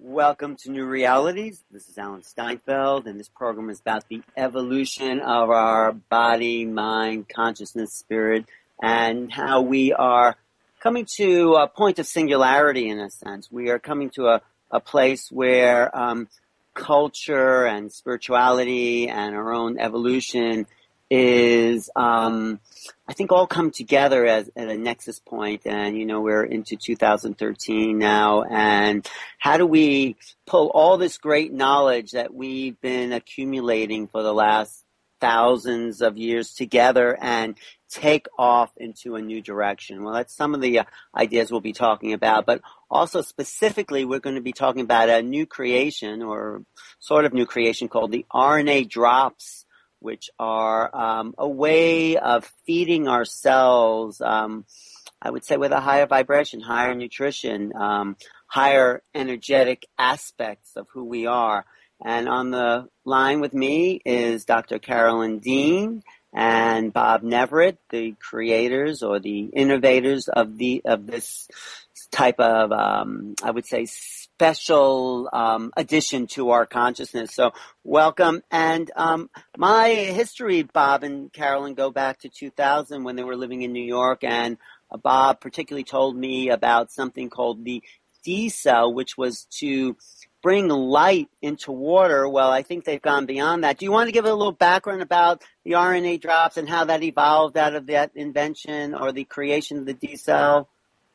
Welcome to New Realities. This is Alan Steinfeld, and this program is about the evolution of our body, mind, consciousness, spirit, and how we are coming to a point of singularity in a sense. We are coming to a place where culture and spirituality and our own evolution is, I think, all come together at a nexus point. And, we're into 2013 now. And how do we pull all this great knowledge that we've been accumulating for the last thousands of years together and take off into a new direction? Well, that's some of the ideas we'll be talking about. But also specifically, we're going to be talking about a new creation or sort of new creation called the RNA drops, which are a way of feeding our cells, I would say, with a higher vibration, higher nutrition, higher energetic aspects of who we are. And on the line with me is Dr. Carolyn Dean and Bob Neverett, the creators or the innovators of this type of, I would say, special addition to our consciousness. So welcome. And my history, Bob and Carolyn, go back to 2000 when they were living in New York. And Bob particularly told me about something called the D cell, which was to bring light into water. Well, I think they've gone beyond that. Do you want to give a little background about the RNA drops and how that evolved out of that invention or the creation of the D cell?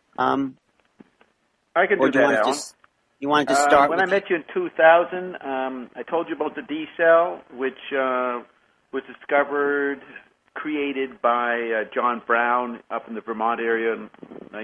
I can do that, Alan. You wanted to start when I met you in 2000, I told you about the D cell, which was discovered, created by John Brown up in the Vermont area in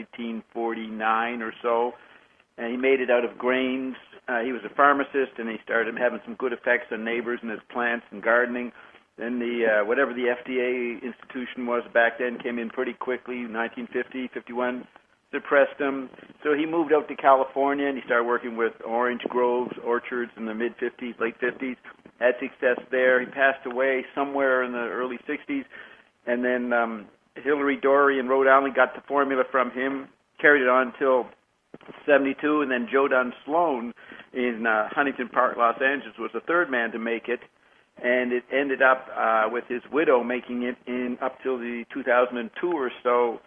1949 or so. And he made it out of grains. He was a pharmacist, and he started having some good effects on neighbors and his plants and gardening. Then whatever the FDA institution was back then came in pretty quickly, 1950, 51. Suppressed him. So he moved out to California and he started working with orange groves, orchards in the mid-50s, late 50s. Had success there. He passed away somewhere in the early 60s. And then Hillary Dory in Rhode Island got the formula from him, carried it on until 72. And then Joe Dunn Sloan in Huntington Park, Los Angeles, was the third man to make it. And it ended up with his widow making it in up till the 2002 or so.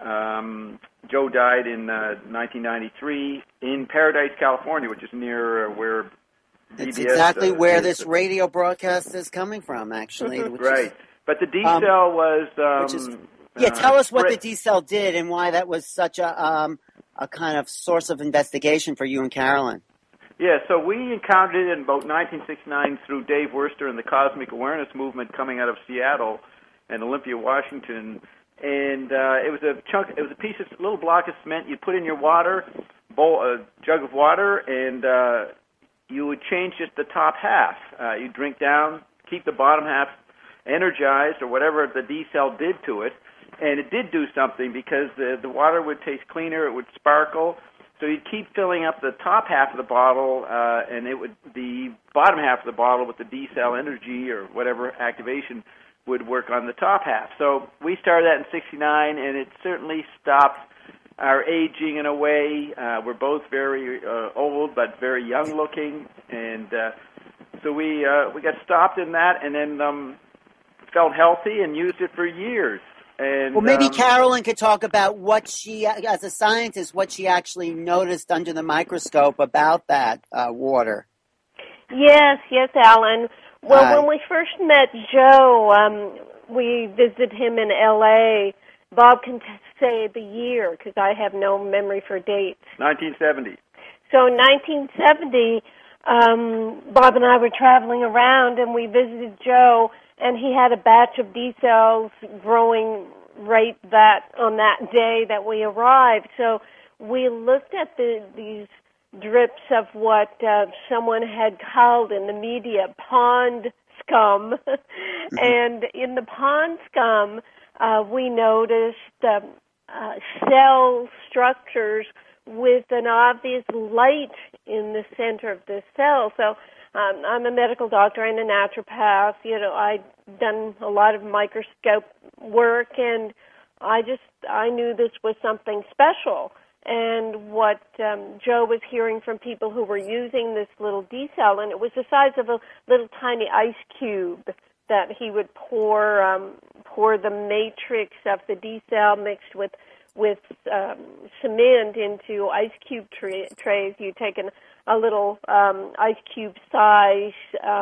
Joe died in 1993 in Paradise, California, which is near where PBS... It's exactly where this radio broadcast is coming from, actually. Right. But the D-cell was... tell us what the D-cell did and why that was such a kind of source of investigation for you and Carolyn. Yeah, so we encountered it in about 1969 through Dave Worster and the Cosmic Awareness Movement coming out of Seattle and Olympia, Washington. And it was a piece of little block of cement you'd put in your water, a jug of water, and you would change just the top half. You'd drink down, keep the bottom half energized or whatever the D cell did to it. And it did do something because the water would taste cleaner, it would sparkle. So you'd keep filling up the top half of the bottle, and the bottom half of the bottle with the D cell energy or whatever activation would work on the top half. So we started that in 69, and it certainly stopped our aging in a way. We're both very old but very young looking, and so we got stopped in that and then felt healthy and used it for years. And, well, maybe Carolyn could talk about what she, as a scientist, what she actually noticed under the microscope about that water. Yes, Alan. Well, when we first met Joe, we visited him in L.A. Bob can say the year because I have no memory for dates. 1970. So in 1970, Bob and I were traveling around, and we visited Joe, and he had a batch of D cells growing right on that day that we arrived. So we looked at these drips of what someone had called in the media pond scum. And in the pond scum, we noticed cell structures with an obvious light in the center of the cell. So I'm a medical doctor and a naturopath. I'd done a lot of microscope work, and I knew this was something special. and what Joe was hearing from people who were using this little D cell, and it was the size of a little tiny ice cube that he would pour the matrix of the D cell mixed with cement into ice cube trays. You take a little ice cube size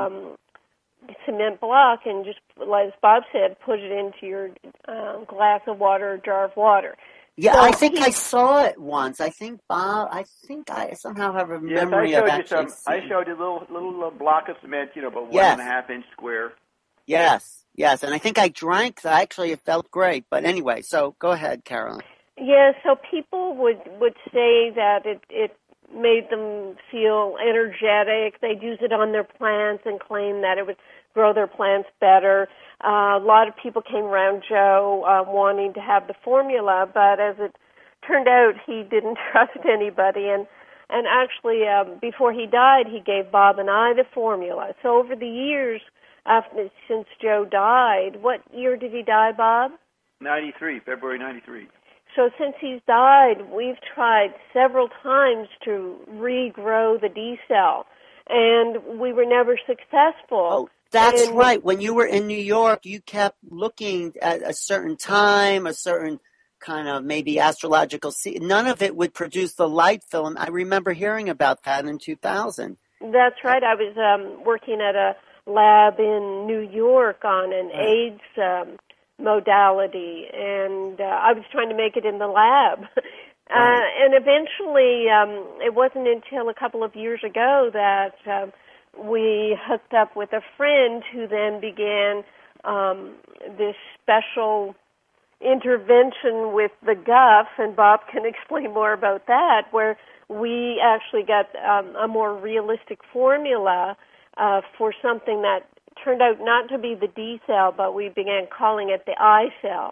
cement block and just, as Bob said, put it into your glass of water or jar of water. Yeah, So I think I saw it once. I think Bob. I somehow have a memory of actually I showed you a little block of cement, about Yes. 1.5 inch square. Yes, and I think I drank that. Actually, it felt great. But anyway, so go ahead, Carolyn. Yeah, so people would say that it made them feel energetic. They'd use it on their plants and claim that it would grow their plants better. A lot of people came around Joe wanting to have the formula, but as it turned out, he didn't trust anybody. And actually, before he died, he gave Bob and I the formula. So over the years, since Joe died, what year did he die, Bob? February 93. So since he's died, we've tried several times to regrow the D cell, and we were never successful. Oh, that's right. When you were in New York, you kept looking at a certain time, a certain kind of maybe astrological. None of it would produce the light film. I remember hearing about that in 2000. That's right. I was working at a lab in New York on an AIDS modality, and I was trying to make it in the lab. And eventually, it wasn't until a couple of years ago that we hooked up with a friend who then began this special intervention with the Guff, and Bob can explain more about that, where we actually got a more realistic formula for something that turned out not to be the D cell, but we began calling it the I cell.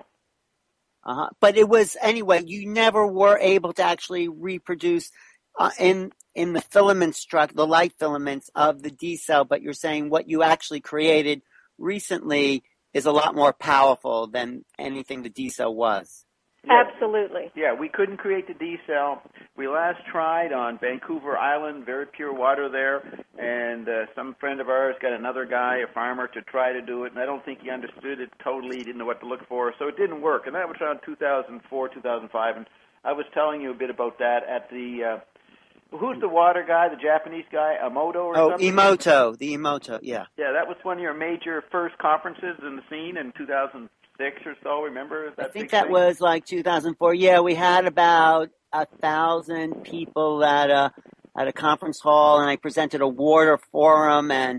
But it was, anyway, you never were able to actually reproduce in the filament the light filaments of the D cell, but you're saying what you actually created recently is a lot more powerful than anything the D cell was. Absolutely. Yeah, we couldn't create the D cell. We last tried on Vancouver Island, very pure water there, and some friend of ours got another guy, a farmer, to try to do it, and I don't think he understood it totally. He didn't know what to look for, so it didn't work. And that was around 2004, 2005, and I was telling you a bit about that at the, who's the water guy, the Japanese guy, Emoto or something? Oh, the Emoto, yeah. Yeah, that was one of your major first conferences in the scene in 2006 or so, remember? I think that was like 2004. Yeah, we had about 1,000 people at a conference hall, and I presented a water forum, and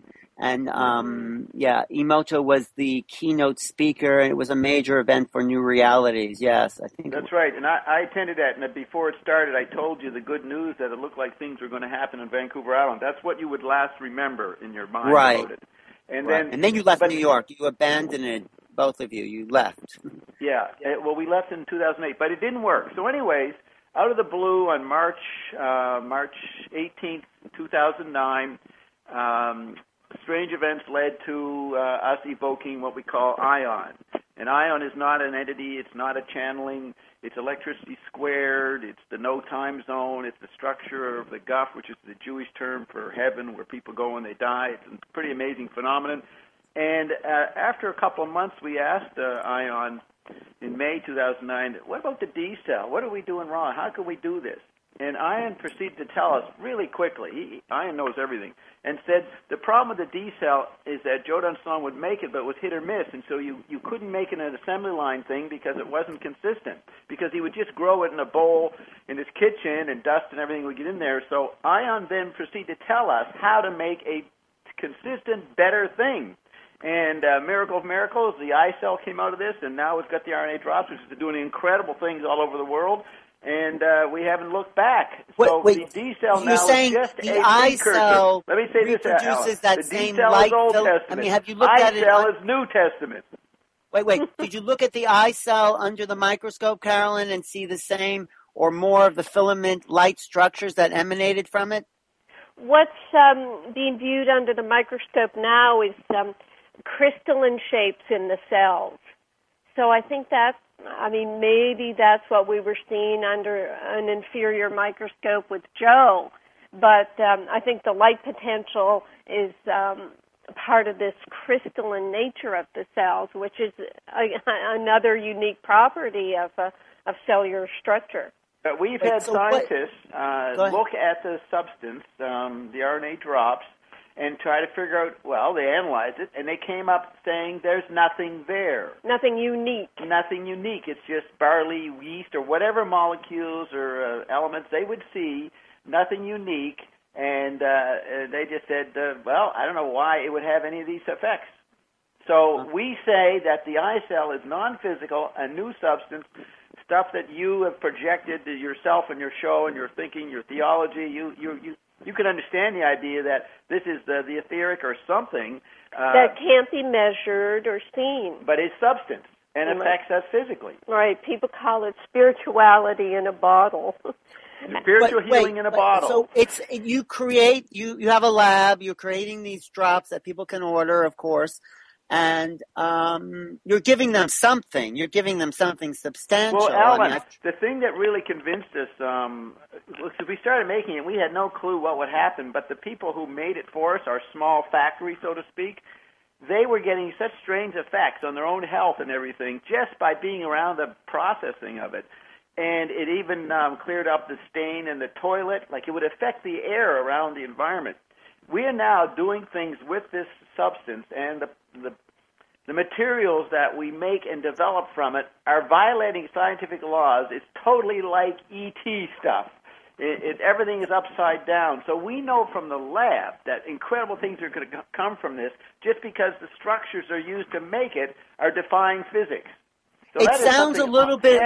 Emoto was the keynote speaker, and it was a major event for New Realities. Yes, I think that's right. And I attended that, and before it started, I told you the good news that it looked like things were going to happen in Vancouver Island. That's what you would last remember in your mind. Right. About it. And then you left New York. You abandoned it. Both of you. You left. Yeah. Well, we left in 2008, but it didn't work. So, anyways, out of the blue on March 18th, 2009. Strange events led to us evoking what we call ion. An ion is not an entity, it's not a channeling, it's electricity squared, it's the no time zone, it's the structure of the Guff, which is the Jewish term for heaven, where people go when they die. It's a pretty amazing phenomenon. And after a couple of months, we asked ion in May 2009, what about the D cell? What are we doing wrong? How can we do this? And Ian proceeded to tell us really quickly, Ian knows everything, and said the problem with the D cell is that Joe Dunstone would make it, but it was hit or miss, and so you couldn't make it an assembly line thing because it wasn't consistent, because he would just grow it in a bowl in his kitchen, and dust and everything would get in there. So Ian then proceeded to tell us how to make a consistent, better thing. And miracle of miracles, the I cell came out of this, and now it's got the RNA drops, which is doing incredible things all over the world. And we haven't looked back. So wait, the D cell now is just the a I precursor. cell Let me say this, reproduces that the same D cell light is Old film. Testament. I mean, have you looked at it? I cell is New Testament. Wait. Did you look at the I cell under the microscope, Carolyn, and see the same or more of the filament light structures that emanated from it? What's being viewed under the microscope now is crystalline shapes in the cells. So I think that's I mean, maybe that's what we were seeing under an inferior microscope with Joe. But I think the light potential is part of this crystalline nature of the cells, which is another unique property of cellular structure. But we've had scientists look at the substance, the RNA drops, and try to figure out, well, they analyzed it, and they came up saying there's nothing there. Nothing unique. Nothing unique. It's just barley, yeast, or whatever molecules or elements they would see, nothing unique, and they just said, well, I don't know why it would have any of these effects. So we say that the eye cell is non-physical, a new substance, stuff that you have projected to yourself in your show and your thinking, your theology. You can understand the idea that this is the etheric or something that can't be measured or seen, but is substance and affects us physically. Right. People call it spirituality in a bottle. Spiritual healing in a bottle. So it's you have a lab. You're creating these drops that people can order, of course. And you're giving them something. You're giving them something substantial. Well, Alan, the thing that really convinced us, we started making it, we had no clue what would happen, but the people who made it for us, our small factory, so to speak, they were getting such strange effects on their own health and everything just by being around the processing of it. And it even cleared up the stain in the toilet. Like, it would affect the air around the environment. We are now doing things with this substance, and the materials that we make and develop from it are violating scientific laws. It's totally like ET stuff. Everything is upside down. So we know from the lab that incredible things are going to come from this just because the structures are used to make it are defying physics. So it sounds a little bit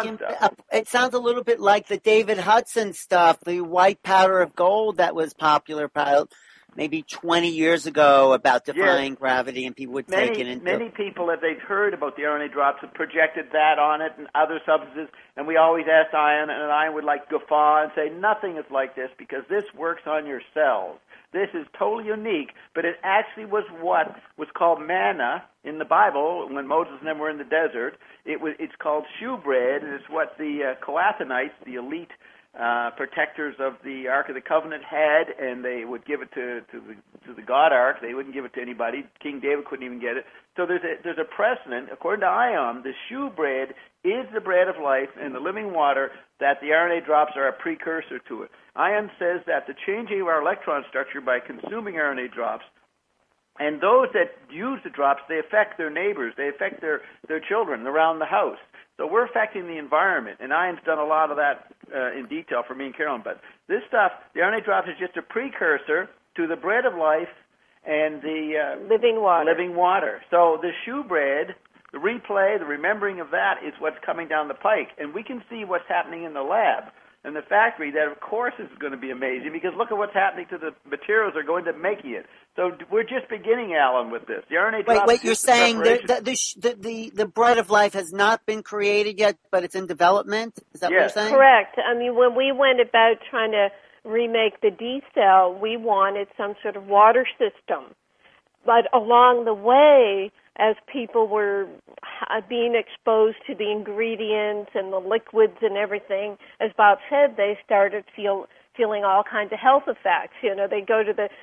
like the David Hudson stuff, the white powder of gold that was popular maybe 20 years ago about defying gravity, and people would take it into... Many people, if they've heard about the RNA drops, have projected that on it and other substances, and we always asked Ian, and Ian would guffaw and say, nothing is like this because this works on your cells. This is totally unique, but it actually was what was called manna in the Bible when Moses and them were in the desert. It's called shewbread, and it's what the Kohathanites, the elite protectors of the Ark of the Covenant, had, and they would give it to the God Ark. They wouldn't give it to anybody. King David couldn't even get it. So there's a precedent. According to Ion, the shewbread is the bread of life and the living water, that the RNA drops are a precursor to it. Ion says that the changing of our electron structure by consuming RNA drops, and those that use the drops, they affect their neighbors, they affect their children around the house. So we're affecting the environment, and Ian's done a lot of that in detail for me and Carolyn. But this stuff, the RNA drops, is just a precursor to the bread of life and the living water. So the shewbread, the replay, the remembering of that is what's coming down the pike. And we can see what's happening in the lab and the factory. That, of course, is going to be amazing, because look at what's happening to the materials that are going to making it. So we're just beginning, Alan, with this. The RNA drops. Wait, you're saying the bread of life has not been created yet, but it's in development? Is that what you're saying? Correct. I mean, when we went about trying to remake the D cell, we wanted some sort of water system. But along the way, as people were being exposed to the ingredients and the liquids and everything, as Bob said, they started feeling all kinds of health effects. You know, they go to the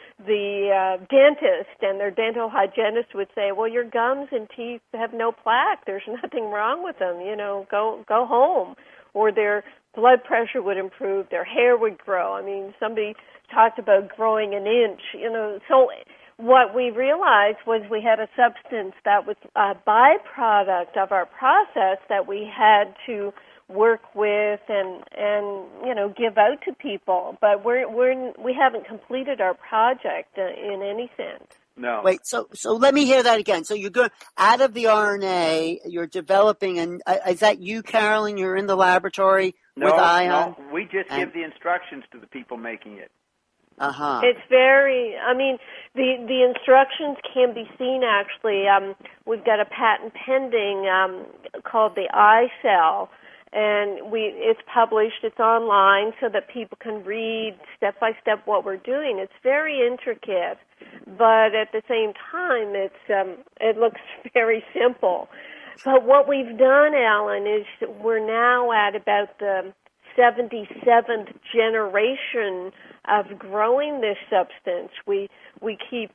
dentist, and their dental hygienist would say, well, your gums and teeth have no plaque. There's nothing wrong with them. You know, go home. Or their blood pressure would improve. Their hair would grow. I mean, somebody talked about growing an inch. You know, so what we realized was we had a substance that was a byproduct of our process that we had to work with and you know, give out to people, but we haven't completed our project in any sense. No. Wait, so let me hear that again. So you're going out of the RNA, you're developing, and is that you, Carolyn? You're in the laboratory with Ion? No, we just give the instructions to the people making it. Uh-huh. It's very, I mean, the instructions can be seen actually. We've got a patent pending called the iCell, and it's published, it's online so that people can read step by step what we're doing. It's very intricate, but at the same time, it looks very simple. But what we've done, Alan, is we're now at about the 77th generation of growing this substance. We keep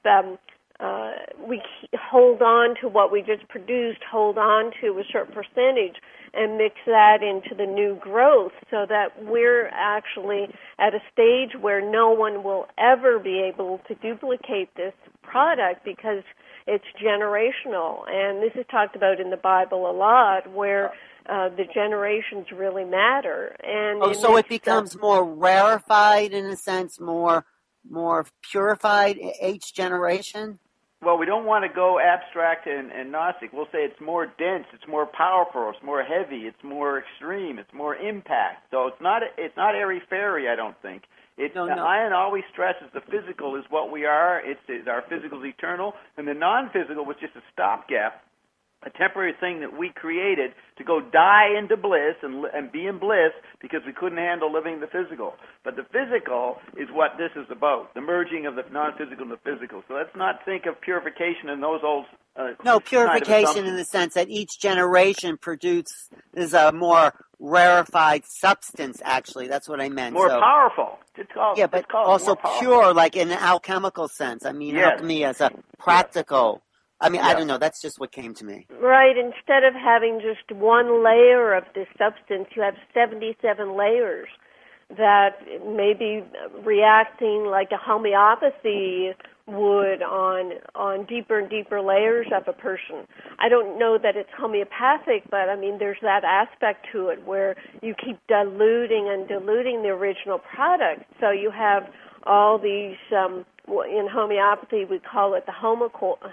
hold on to what we just produced, hold on to a certain percentage, and mix that into the new growth, so that we're actually at a stage where no one will ever be able to duplicate this product because it's generational. And this is talked about in the Bible a lot, where the generations really matter. And so it becomes more rarefied, in a sense, more purified each generation? Well, we don't want to go abstract and Gnostic. We'll say it's more dense, it's more powerful, it's more heavy, it's more extreme, it's more impact. So it's not airy-fairy, I don't think. Ion always stresses the physical is what we are. Our physical is eternal, and the non-physical was just a stopgap, a temporary thing that we created to go die into bliss and be in bliss because we couldn't handle living the physical. But the physical is what this is about, the merging of the non-physical and the physical. So let's not think of purification in those old... no, purification in the sense that each generation produces a more rarefied substance, actually. That's what I meant. More powerful. But also pure, like in an alchemical sense. I mean, alchemy as a practical... I don't know. That's just what came to me. Right. Instead of having just one layer of this substance, you have 77 layers that may be reacting like a homeopathy would on deeper and deeper layers of a person. I don't know that it's homeopathic, but I mean, there's that aspect to it where you keep diluting and diluting the original product. So you have all these, in homeopathy, we call it the homochord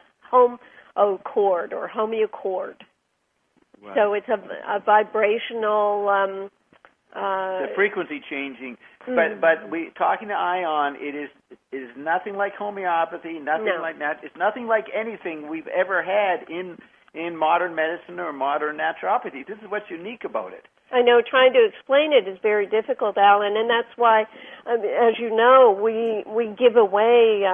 or homeocord. Right. So it's a vibrational... the frequency changing. But we talking to Ion, it is nothing like homeopathy, like that. It's nothing like anything we've ever had in modern medicine or modern naturopathy. This is what's unique about it. I know trying to explain it is very difficult, Alan, and that's why, as you know, we give away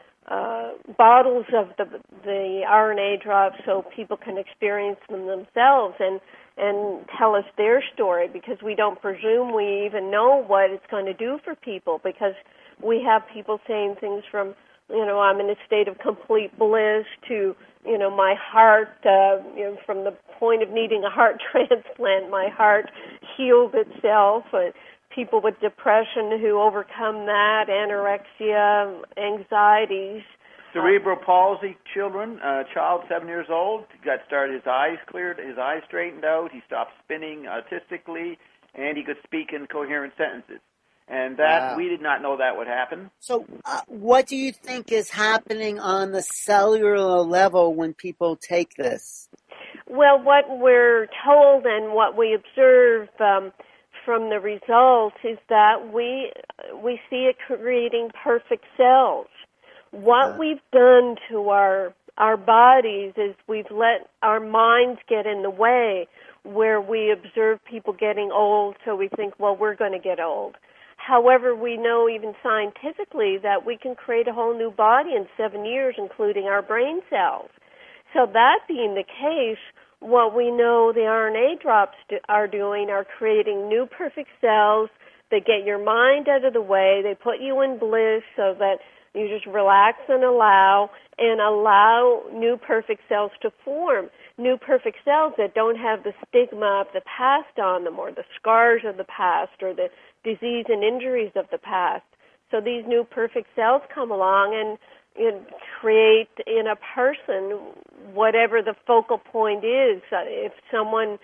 bottles of the RNA drops so people can experience them themselves and tell us their story, because we don't presume we even know what it's going to do for people, because we have people saying things from, I'm in a state of complete bliss to, my heart, from the point of needing a heart transplant, my heart healed itself. People with depression who overcome that, anorexia, anxieties. Cerebral palsy children, child 7 years old, got started, his eyes cleared, his eyes straightened out, he stopped spinning autistically, and he could speak in coherent sentences. And that, we did not know that would happen. So what do you think is happening on the cellular level when people take this? Well, what we're told and what we observe from the results is that we see it creating perfect cells. What we've done to our bodies is we've let our minds get in the way, where we observe people getting old, so we think, well, we're going to get old. However, we know even scientifically that we can create a whole new body in 7 years, including our brain cells. So that being the case, what we know the RNA drops are doing are creating new perfect cells. They get your mind out of the way. They put you in bliss so that you just relax and allow new perfect cells to form. New perfect cells that don't have the stigma of the past on them, or the scars of the past, or the disease and injuries of the past. So these new perfect cells come along and create in a person whatever the focal point is. If someone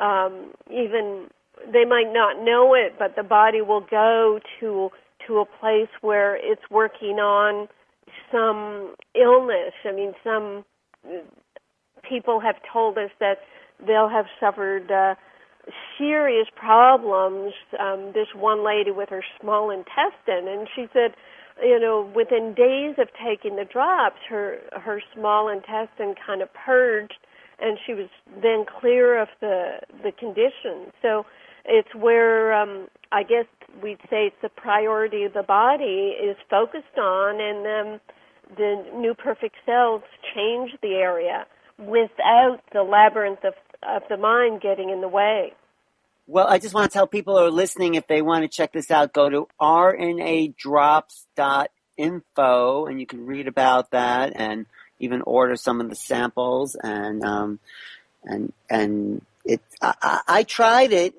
they might not know it, but the body will go to a place where it's working on some illness. I mean, some people have told us that they'll have suffered serious problems. This one lady with her small intestine, and she said, within days of taking the drops, her small intestine kind of purged, and she was then clear of the condition. So it's where I guess we'd say it's the priority of the body is focused on, and then the new perfect cells change the area. without the labyrinth of the mind getting in the way. Well, I just want to tell people who are listening, if they want to check this out, go to rnadrops.info, and you can read about that and even order some of the samples. And it, I tried it.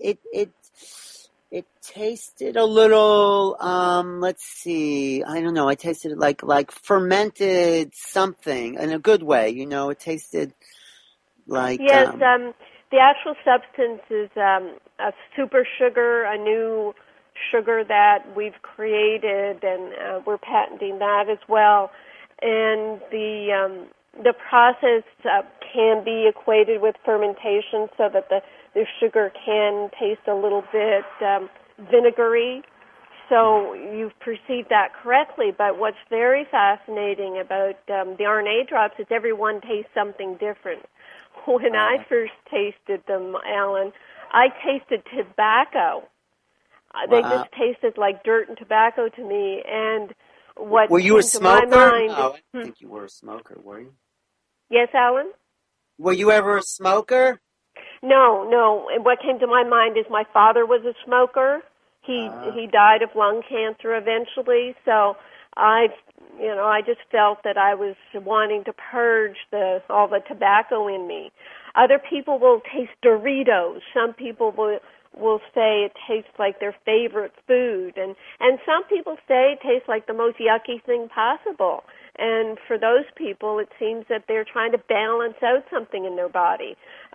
It tasted a little, let's see, I don't know. I tasted it like fermented something in a good way. You know, it tasted like... Yes, the actual substance is a super sugar, a new sugar that we've created, and we're patenting that as well. And the process can be equated with fermentation, so that the sugar can taste a little bit vinegary. So you've perceived that correctly. But what's very fascinating about the RNA drops is everyone tastes something different. When I first tasted them, Alan, I tasted tobacco. They just tasted like dirt and tobacco to me. And what were you a smoker? To my mind, no, I don't think you were a smoker, were you? Yes, Alan? Were you ever a smoker? No. And what came to my mind is my father was a smoker. He died of lung cancer eventually, so I just felt that I was wanting to purge all the tobacco in me. Other people will taste Doritos. Some people will say it tastes like their favorite food, and some people say it tastes like the most yucky thing possible. And for those people, it seems that they're trying to balance out something in their body.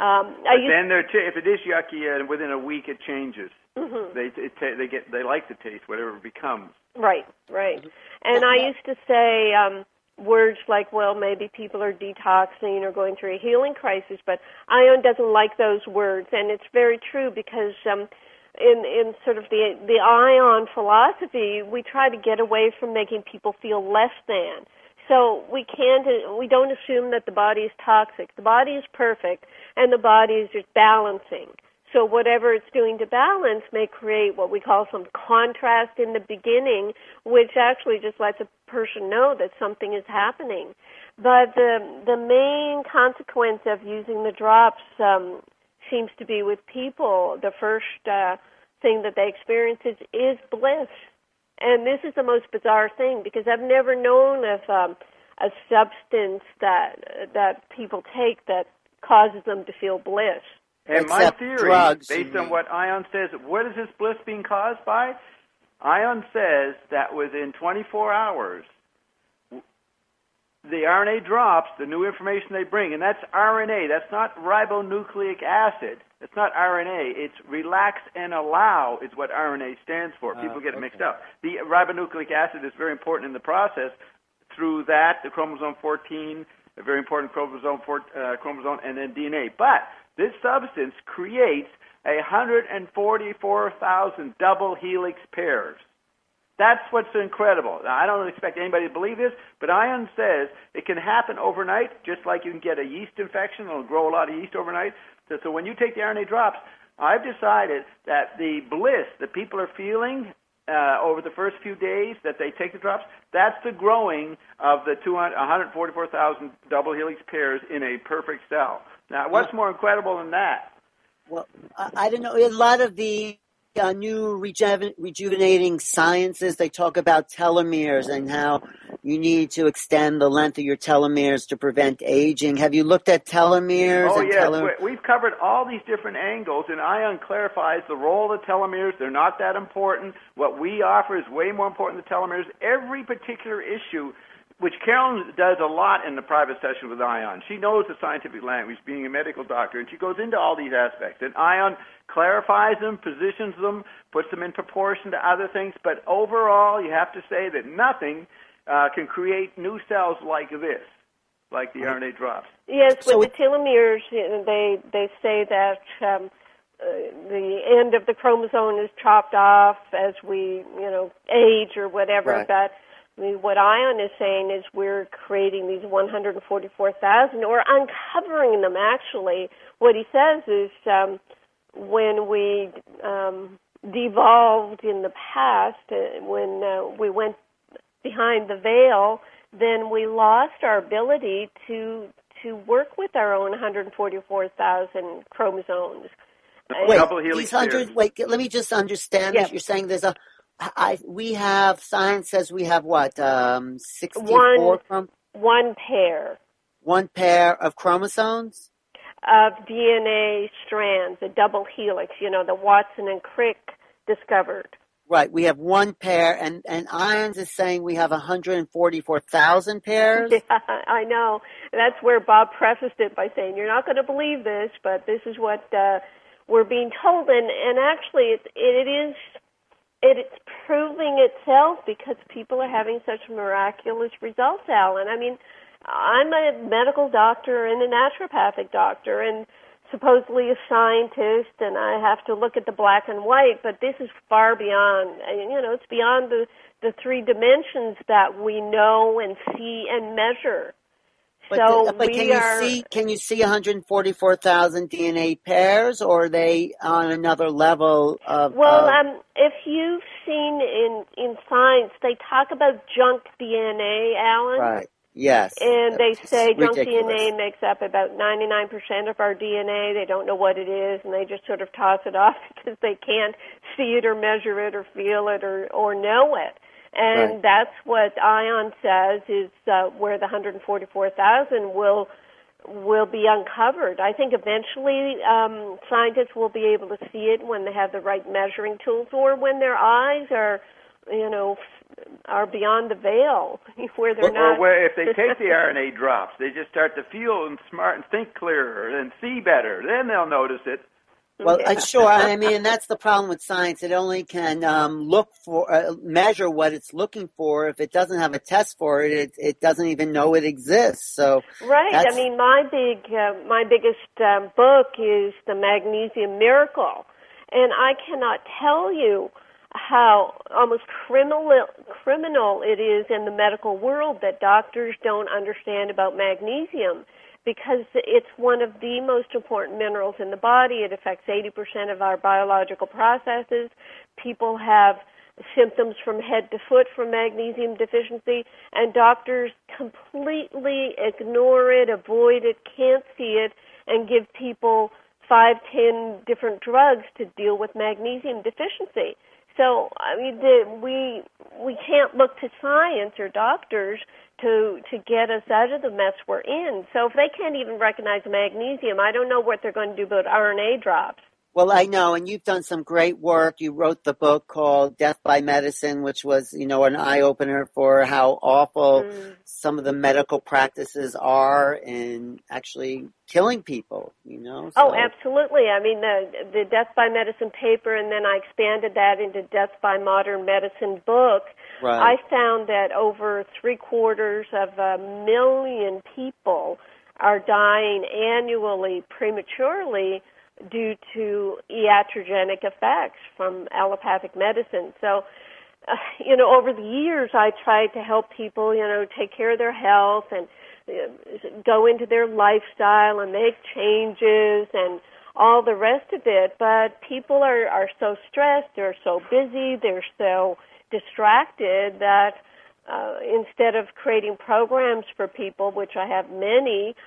If it is yucky, within a week it changes. Mm-hmm. They like the taste, whatever it becomes. Right. And I used to say words like, well, maybe people are detoxing or going through a healing crisis, but Ion doesn't like those words, and it's very true because in sort of the Ion philosophy, we try to get away from making people feel less than. So we don't assume that the body is toxic. The body is perfect, and the body is just balancing. So whatever it's doing to balance may create what we call some contrast in the beginning, which actually just lets a person know that something is happening. But the main consequence of using the drops seems to be with people. The first thing that they experience is bliss. And this is the most bizarre thing, because I've never known of a substance that people take that causes them to feel bliss. And my theory, based on what Ion says, what is this bliss being caused by? Ion says that within 24 hours, the RNA drops, the new information they bring, and that's RNA, that's not ribonucleic acid. It's not RNA. It's relax and allow is what RNA stands for. People get it mixed up. The ribonucleic acid is very important in the process. Through that, the chromosome 14, a very important chromosome, and then DNA. But this substance creates 144,000 double helix pairs. That's what's incredible. Now, I don't expect anybody to believe this, but Ion says it can happen overnight, just like you can get a yeast infection. It'll grow a lot of yeast overnight. So when you take the RNA drops, I've decided that the bliss that people are feeling over the first few days that they take the drops, that's the growing of the 144,000 double helix pairs in a perfect cell. Now, what's more incredible than that? Well, I don't know. A lot of the new rejuvenating sciences, they talk about telomeres and how you need to extend the length of your telomeres to prevent aging. Have you looked at telomeres? Oh, yes. We've covered all these different angles, and Ion clarifies the role of the telomeres. They're not that important. What we offer is way more important than telomeres. Every particular issue, which Carolyn does a lot in the private session with Ion. She knows the scientific language, being a medical doctor, and she goes into all these aspects. And Ion clarifies them, positions them, puts them in proportion to other things. But overall, you have to say that nothing can create new cells like this, like the RNA drops. Yes, with the telomeres, they say that the end of the chromosome is chopped off as we, age or whatever. Right. But what Ion is saying is we're creating these 144,000, or uncovering them, actually. What he says is when we devolved in the past, when we went behind the veil, then we lost our ability to to work with our own 144,000 chromosomes. Wait, double helix pairs. wait, let me just understand this. Yep. You're saying science says we have what, 64 One pair one pair of chromosomes? of DNA strands, a double helix, that Watson and Crick discovered. Right, we have one pair, and Ions is saying we have 144,000 pairs? Yeah, I know. That's where Bob prefaced it by saying, you're not going to believe this, but this is what we're being told. And actually, it's proving itself because people are having such miraculous results, Alan. I mean, I'm a medical doctor and a naturopathic doctor and supposedly a scientist, and I have to look at the black and white, but this is far beyond, it's beyond the three dimensions that we know and see and measure. But can you see 144,000 DNA pairs, or are they on another level of? Well, if you've seen in science, they talk about junk DNA, Alan. Right. Yes. And they say junk ridiculous. DNA makes up about 99% of our DNA. They don't know what it is, and they just sort of toss it off because they can't see it or measure it or feel it or know it. And That's what ION says is where the 144,000 will be uncovered. I think eventually scientists will be able to see it when they have the right measuring tools or when their eyes are beyond the veil, where they're not. Or where if they take the RNA drops, they just start to feel and smart and think clearer and see better. Then they'll notice it. Well, sure. I mean, that's the problem with science. It only can measure what it's looking for. If it doesn't have a test for it, it doesn't even know it exists. So right. I mean, my biggest book is The Magnesium Miracle, and I cannot tell you how almost criminal it is in the medical world that doctors don't understand about magnesium, because it's one of the most important minerals in the body. It affects 80% of our biological processes. People have symptoms from head to foot from magnesium deficiency, and doctors completely ignore it, avoid it, can't see it, and give people 5-10 different drugs to deal with magnesium deficiency. So, I mean, we can't look to science or doctors to get us out of the mess we're in. So if they can't even recognize magnesium, I don't know what they're going to do about RNA drops. Well, I know, and you've done some great work. You wrote the book called Death by Medicine, which was, an eye-opener for how awful some of the medical practices are in actually killing people, So. Oh, absolutely. I mean, the Death by Medicine paper, and then I expanded that into Death by Modern Medicine book. Right. I found that over 750,000 people are dying annually prematurely due to iatrogenic effects from allopathic medicine. So, over the years, I tried to help people, take care of their health and go into their lifestyle and make changes and all the rest of it. But people are so stressed, they're so busy, they're so distracted that instead of creating programs for people, which I have many,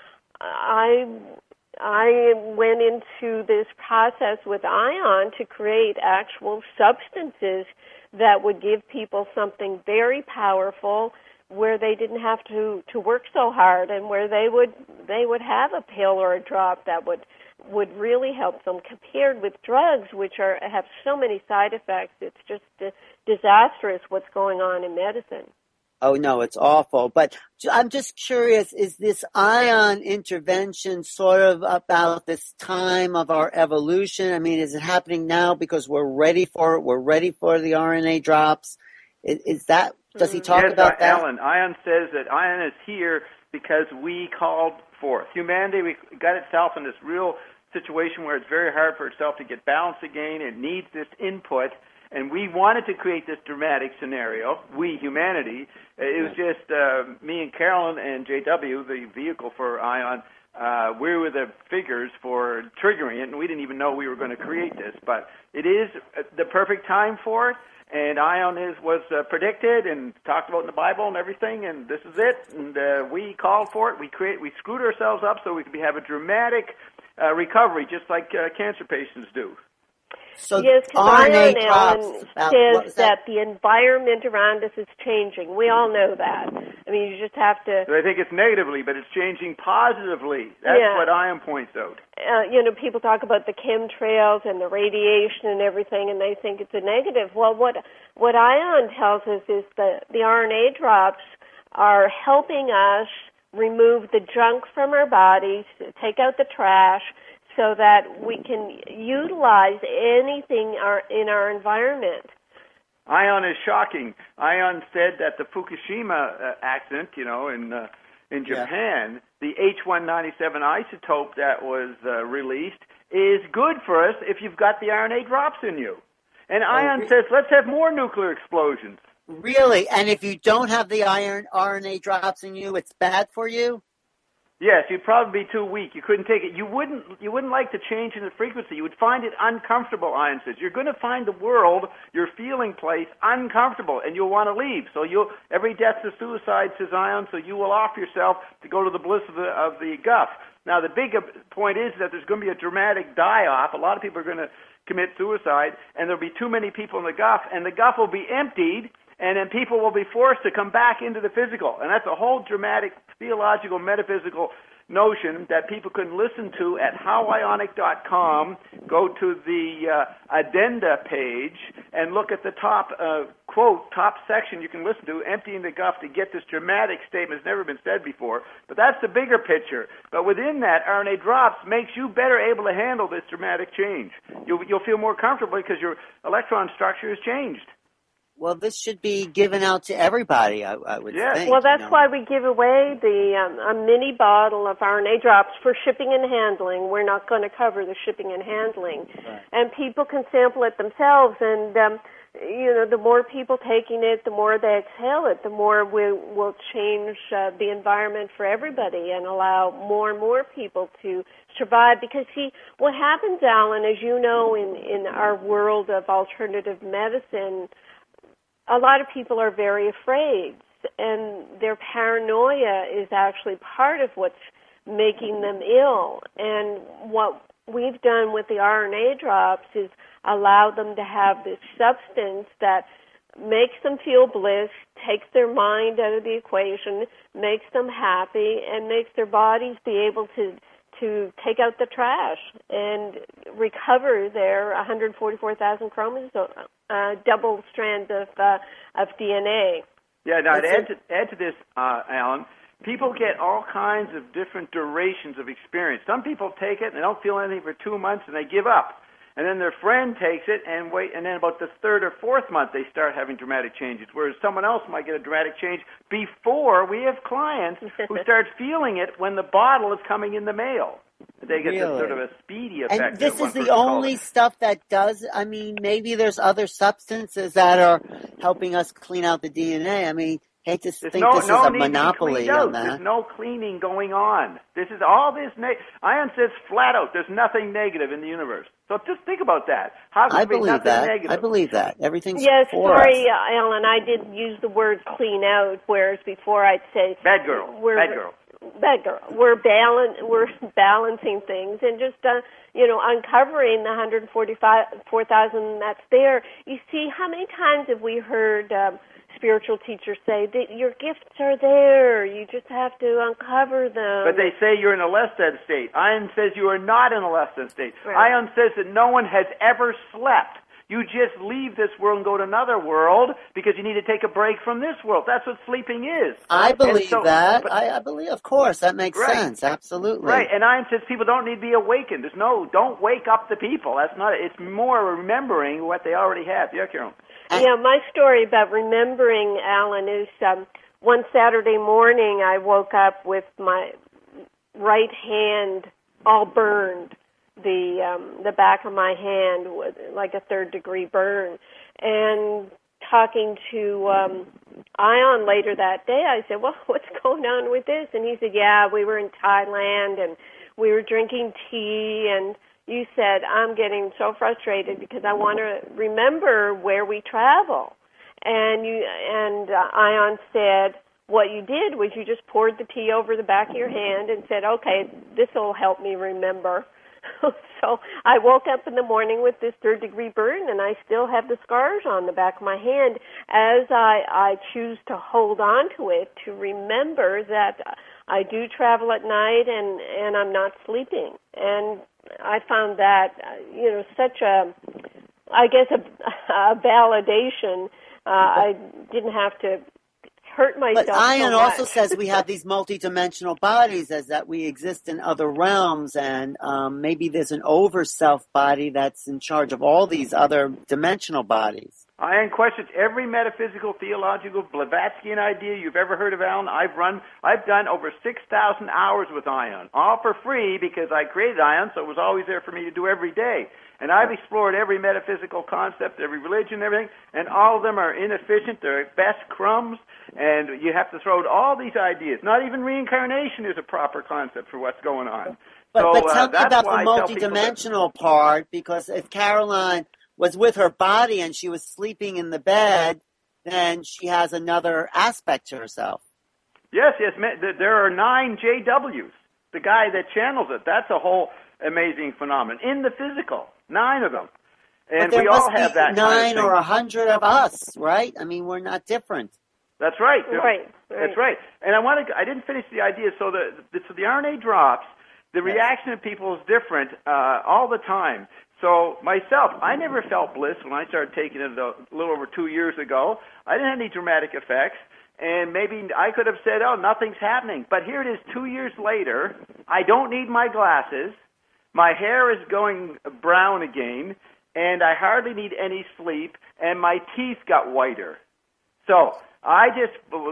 I went into this process with ION to create actual substances that would give people something very powerful where they didn't have to work so hard, and where they would have a pill or a drop that would really help them, compared with drugs, which have so many side effects. It's just disastrous what's going on in medicine. Oh, no, it's awful. But I'm just curious, is this ION intervention sort of about this time of our evolution? I mean, is it happening now because we're ready for it? We're ready for the RNA drops? Does he talk about that? Alan, ION says that ION is here because we called forth. Humanity got itself in this real situation where it's very hard for itself to get balanced again. It needs this input. And we wanted to create this dramatic scenario, we, humanity. It was just me and Carolyn and JW, the vehicle for ION. We were the figures for triggering it, and we didn't even know we were going to create this. But it is the perfect time for it. and ion was predicted and talked about in the Bible and everything, and this is it. And we called for it. We screwed ourselves up so we could have a dramatic recovery, just like cancer patients do. So yes, because RNA Ion drops Allen says that the environment around us is changing. We all know that. I mean, you just have to... I think it's negatively, but it's changing positively. That's what Ion points out. People talk about the chemtrails and the radiation and everything, and they think it's a negative. Well, what Ion tells us is that the RNA drops are helping us remove the junk from our bodies, take out the trash, so that we can utilize anything in our environment. Ion is shocking. Ion said that the Fukushima accident, in Japan, the H197 isotope that was released is good for us if you've got the RNA drops in you. And Ion says, let's have more nuclear explosions. Really? And if you don't have the RNA drops in you, it's bad for you? Yes, you'd probably be too weak. You couldn't take it. You wouldn't like the change in the frequency. You would find it uncomfortable, Ion says. You're going to find the world, your feeling place, uncomfortable, and you'll want to leave. So every death's a suicide, says Ion, so you will offer yourself to go to the bliss of the guff. Now, the big point is that there's going to be a dramatic die-off. A lot of people are going to commit suicide, and there'll be too many people in the guff, and the guff will be emptied, and then people will be forced to come back into the physical. And that's a whole dramatic theological, metaphysical notion that people can listen to at howionic.com. Go to the addenda page and look at the top top section you can listen to, emptying the guff, to get this dramatic statement. It's never been said before. But that's the bigger picture. But within that, RNA drops makes you better able to handle this dramatic change. You'll feel more comfortable because your electron structure has changed. Well, this should be given out to everybody, I would think. Well, that's why we give away a mini bottle of RNA drops for shipping and handling. We're not going to cover the shipping and handling. Right. And people can sample it themselves. And, the more people taking it, the more they exhale it, the more we will change the environment for everybody and allow more and more people to survive. Because, see, what happens, Alan, as you know, in our world of alternative medicine, a lot of people are very afraid, and their paranoia is actually part of what's making them ill. And what we've done with the RNA drops is allow them to have this substance that makes them feel bliss, takes their mind out of the equation, makes them happy, and makes their bodies be able to take out the trash and recover their 144,000 chromosomes, double strand of DNA. Yeah, now to add to this, Alan, people get all kinds of different durations of experience. Some people take it and they don't feel anything for 2 months and they give up. And then their friend takes it and then about the third or fourth month they start having dramatic changes, whereas someone else might get a dramatic change before. We have clients who start feeling it when the bottle is coming in the mail. They get this sort of a speedy effect. And this is the only stuff that does, I mean, maybe there's other substances that are helping us clean out the DNA. I mean, hate to think this is a monopoly on that. There's no cleaning going on. This is all this. Ion says flat out, there's nothing negative in the universe. So just think about that. How can there be nothing negative? I believe that. Everything's for us. Alan, I did use the word clean out, whereas before I'd say bad girl. We're balancing things and just uncovering the 144,000 that's there. You see, how many times have we heard spiritual teachers say that your gifts are there, you just have to uncover them? But they say you're in a less than state. Ion says you are not in a less than state. Right. Ion says that no one has ever slept. You just leave this world and go to another world because you need to take a break from this world. That's what sleeping is. I believe that. I believe, of course, that makes sense. Absolutely. Right. And Ion says people don't need to be awakened. Don't wake up the people. That's not it. It's more remembering what they already have. Yeah, Carol. Yeah, my story about remembering, Alan, is one Saturday morning I woke up with my right hand all burned. The back of my hand was like a third-degree burn. And talking to Ion later that day, I said, well, what's going on with this? And he said, yeah, we were in Thailand, and we were drinking tea, and, you said, I'm getting so frustrated because I want to remember where we travel. And Ion said, what you did was you just poured the tea over the back of your hand and said, okay, this will help me remember. So I woke up in the morning with this third-degree burn, and I still have the scars on the back of my hand as I choose to hold on to it, to remember that I do travel at night and I'm not sleeping. And I found that, such a validation. I didn't have to hurt myself. But Ion so also much. says we have these multidimensional bodies, as that we exist in other realms, and maybe there's an over-self body that's in charge of all these other dimensional bodies. Ion questions every metaphysical, theological, Blavatskyan idea you've ever heard of, Alan. I've done over 6,000 hours with Ion, all for free because I created Ion, so it was always there for me to do every day. And I've explored every metaphysical concept, every religion, everything, and all of them are inefficient. They're at best crumbs, and you have to throw out all these ideas. Not even reincarnation is a proper concept for what's going on. But tell me that's about why the I tell people multidimensional part, because if Caroline was with her body and she was sleeping in the bed, then she has another aspect to herself. Yes, there are 9 JWs. The guy that channels it, that's a whole amazing phenomenon. In the physical, 9 of them. And but we all have that 9 kind of or 100 of us, right? I mean, we're not different. That's right. Right. That's right. And I didn't finish the idea. So the RNA drops. The reaction of people is different all the time. So myself, I never felt bliss when I started taking it a little over 2 years ago. I didn't have any dramatic effects. And maybe I could have said, oh, nothing's happening. But here it is 2 years later. I don't need my glasses. My hair is going brown again. And I hardly need any sleep. And my teeth got whiter. So I just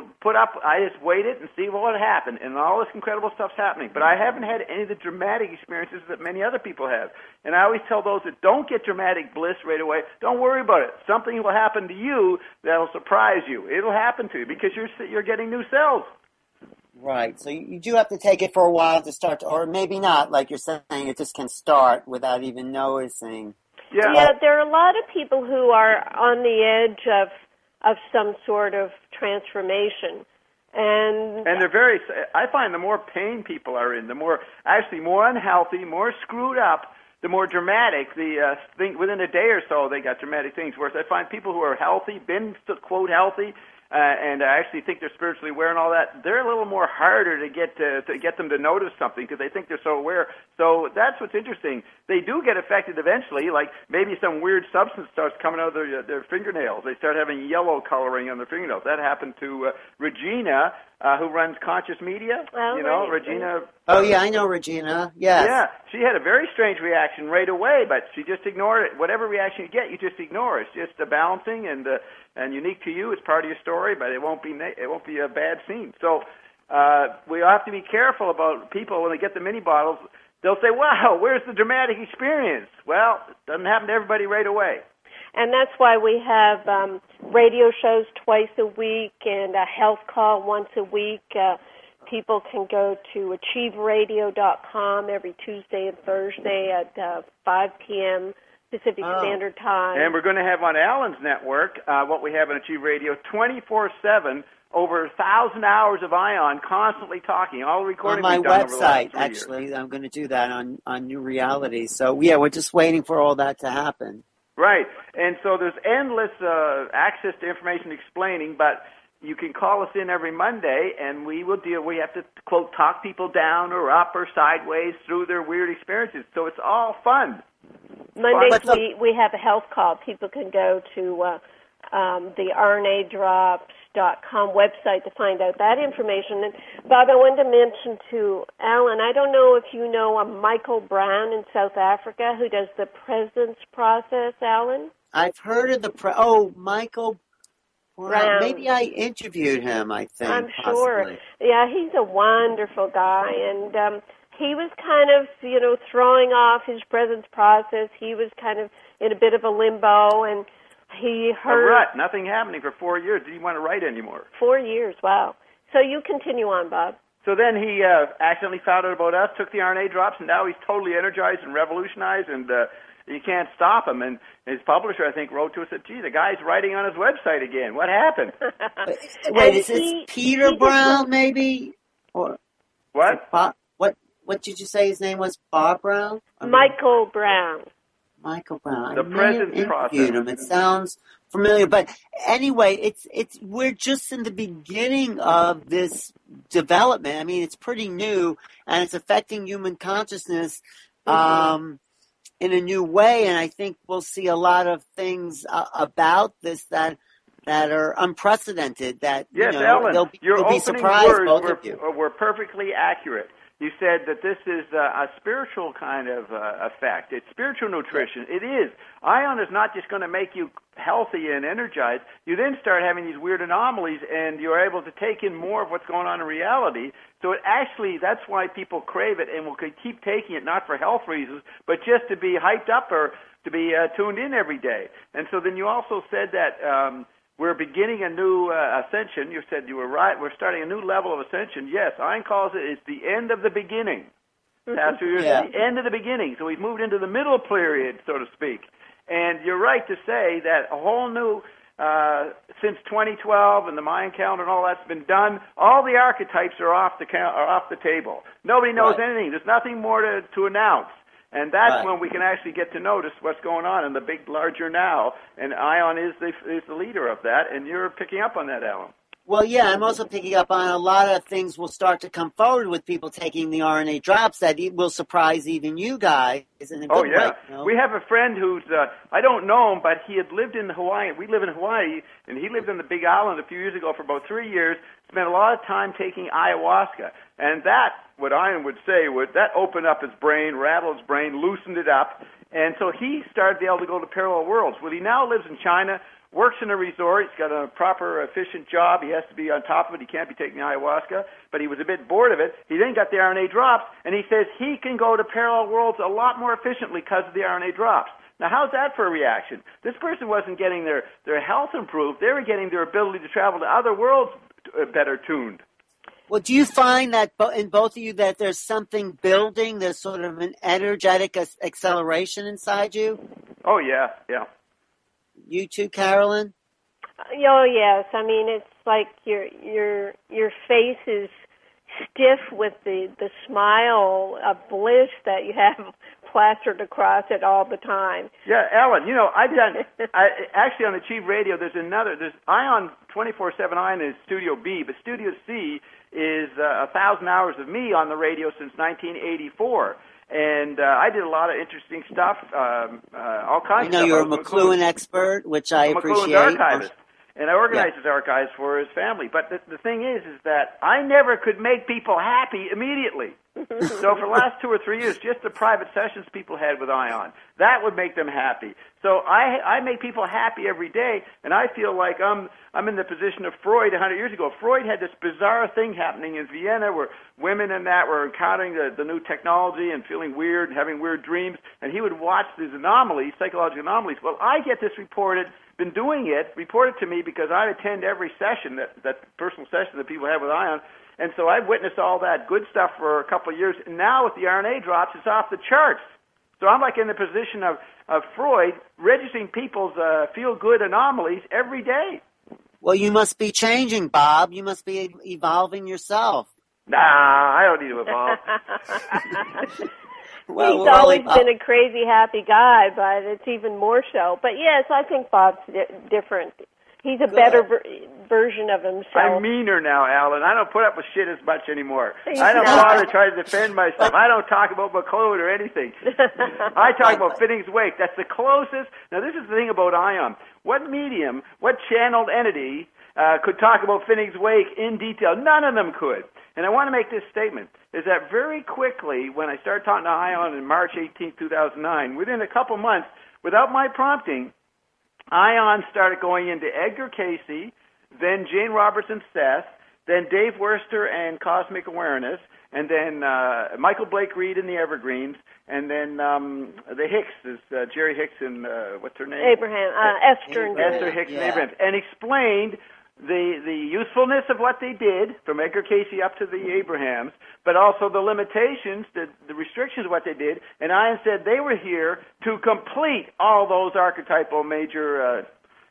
waited and see what would happen, and all this incredible stuff's happening. But I haven't had any of the dramatic experiences that many other people have. And I always tell those that don't get dramatic bliss right away, don't worry about it. Something will happen to you that'll surprise you. It'll happen to you because you're getting new cells. Right. So you do have to take it for a while to start, or maybe not, like you're saying, it just can start without even noticing. Yeah, there are a lot of people who are on the edge of some sort of transformation. And they're I find the more pain people are in, the more unhealthy, more screwed up, the more dramatic the thing. Within a day or so, they got dramatic things. Whereas I find people who are healthy, been, quote, healthy, and I actually think they're spiritually aware and all that, they're a little more harder to get them to notice something because they think they're so aware. So that's what's interesting. They do get affected eventually, like maybe some weird substance starts coming out of their fingernails. They start having yellow coloring on their fingernails. That happened to Regina, who runs Conscious Media. Right. Regina. Oh, yeah, I know Regina. Yes. Yeah, she had a very strange reaction right away, but she just ignored it. Whatever reaction you get, you just ignore it. It's just a balancing and unique to you. It's part of your story, but it won't be a bad scene. So we have to be careful about people when they get the mini bottles. They'll say, "Wow, where's the dramatic experience?" Well, it doesn't happen to everybody right away. And that's why we have radio shows twice a week and a health call once a week. People can go to achieveradio.com every Tuesday and Thursday at 5 p.m. Pacific Standard Time. And we're going to have on Alan's network what we have on Achieve Radio 24/7, over 1,000 hours of Ion constantly talking. All the recording on my we've done over the last website, 3 actually. years. I'm going to do that on New Reality. So, yeah, we're just waiting for all that to happen. Right. And so there's endless access to information explaining, but you can call us in every Monday, and we have to, quote, talk people down or up or sideways through their weird experiences. So it's all fun. Mondays we have a health call. People can go to the RNAdrops.com website to find out that information. And Bob, I wanted to mention to Alan, I don't know if you know Michael Brown in South Africa who does the presence process, Alan? I've heard of Michael Brown. Maybe I interviewed him, I think. I'm possibly. sure. Yeah, he's a wonderful guy, and he was kind of, throwing off his presence process. He was kind of in a bit of a limbo, and he heard... A rut, nothing happening for 4 years. Did he want to write anymore? 4 years, wow. So you continue on, Bob. So then he accidentally found out about us, took the RNA drops, and now he's totally energized and revolutionized, and you can't stop him. And his publisher, I think, wrote to us and said, gee, the guy's writing on his website again. What happened? Wait, is this Peter Brown, maybe? Or what? What did you say his name was? Bob Brown? Michael Brown. Michael Brown. The presence process. Him. It sounds familiar, but anyway, we're just in the beginning of this development. I mean, it's pretty new, and it's affecting human consciousness in a new way. And I think we'll see a lot of things about this that are unprecedented. That yes, Ellen, your you'll be surprised, both of you. Were perfectly accurate. You said that this is a spiritual kind of effect. It's spiritual nutrition. It is. Ion is not just going to make you healthy and energized. You then start having these weird anomalies, and you're able to take in more of what's going on in reality. So it actually, that's why people crave it and will keep taking it, not for health reasons, but just to be hyped up or to be tuned in every day. And so then you also said that we're beginning a new ascension. You said you were right. We're starting a new level of ascension. Yes, Ion calls it's the end of the beginning. Pastor, it's the end of the beginning. So we've moved into the middle period, so to speak. And you're right to say that a whole new, since 2012 and the Mayan calendar and all that's been done, all the archetypes are off the table. Nobody knows anything. There's nothing more to announce. And that's when we can actually get to notice what's going on in the big, larger now. And Ion is the leader of that, and you're picking up on that, Alan. Well, yeah, I'm also picking up on a lot of things will start to come forward with people taking the RNA drops that will surprise even you guys in a good way. You know? We have a friend who's, I don't know him, but he had lived in Hawaii. We live in Hawaii, and he lived on the Big Island a few years ago for about 3 years, spent a lot of time taking ayahuasca. And that, what Ion would say, that opened up his brain, rattled his brain, loosened it up. And so he started to be able to go to parallel worlds. Well, he now lives in China, works in a resort. He's got a proper, efficient job. He has to be on top of it. He can't be taking ayahuasca. But he was a bit bored of it. He then got the RNA drops, and he says he can go to parallel worlds a lot more efficiently because of the RNA drops. Now, how's that for a reaction? This person wasn't getting their health improved. They were getting their ability to travel to other worlds better tuned. Well, do you find that in both of you that there's something building, there's sort of an energetic acceleration inside you? Oh, yeah. You too, Carolyn? Oh, yes. I mean, it's like your face is stiff with the smile of bliss that you have plastered across it all the time. Yeah, Ellen, I've done, actually on Achieve Radio, there's Ion 24/7 Ion is Studio B, but Studio C is 1,000 hours of me on the radio since 1984. And I did a lot of interesting stuff, all kinds of stuff. I know you're a McLuhan expert, which I appreciate. McLuhan's archivist. And I organize his archives for his family. But the thing is that I never could make people happy immediately. So for the last 2 or 3 years, just the private sessions people had with Ion, that would make them happy. So I make people happy every day, and I feel like I'm in the position of Freud 100 years ago. Freud had this bizarre thing happening in Vienna where women and that were encountering the new technology and feeling weird and having weird dreams, and he would watch these anomalies, psychological anomalies. Well, I get this reported to me because I attend every session, that personal session that people have with Ion. And so I've witnessed all that good stuff for a couple of years. And now with the RNA drops, it's off the charts. So I'm like in the position of Freud, registering people's feel-good anomalies every day. Well, you must be changing, Bob. You must be evolving yourself. Nah, I don't need to evolve. Well, he's always been a crazy, happy guy, but it's even more so. But yes, I think Bob's different. He's a better version of himself. I'm meaner now, Alan. I don't put up with shit as much anymore. I don't bother trying to defend myself. I don't talk about McLuhan or anything. I talk about Finneg's Wake. That's the closest. Now, this is the thing about Ion. What medium, what channeled entity could talk about Finneg's Wake in detail? None of them could. And I want to make this statement, is that very quickly, when I started talking to Ion in March 18, 2009, within a couple months, without my prompting, Ion started going into Edgar Cayce, then Jane Robertson Seth, then Dave Worster and Cosmic Awareness, and then Michael Blake Reed and the Evergreens, and then the Hicks, Jerry Hicks and what's her name? Esther Hicks and Abraham, and explained the usefulness of what they did, from Edgar Cayce up to the Abrahams, but also the limitations, the restrictions of what they did. And Ion said they were here to complete all those archetypal major